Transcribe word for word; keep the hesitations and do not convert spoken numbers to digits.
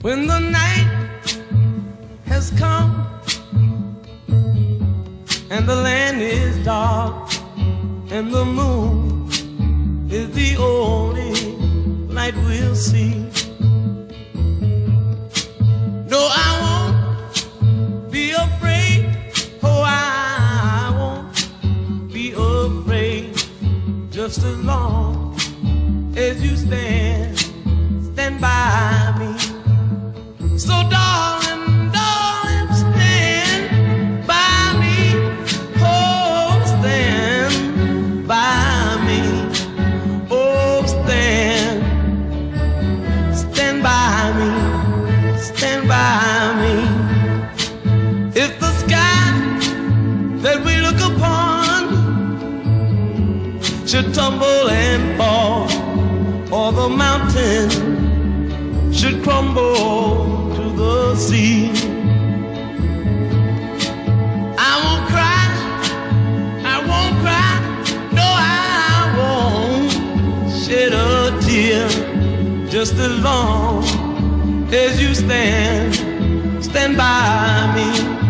When the night has come and the land is dark and the moon is the only light we'll see. No, I won't be afraid. Oh, I won't be afraid. Just as long as you stand, stand by me. So darling, darling, stand by me. Oh, stand by me. Oh, stand, stand by me, stand by me. If the sky that we look upon should tumble and fall, or the mountain should crumble to the sea, I won't cry, I won't cry, no, I won't shed a tear. Just as long as you stand, stand by me.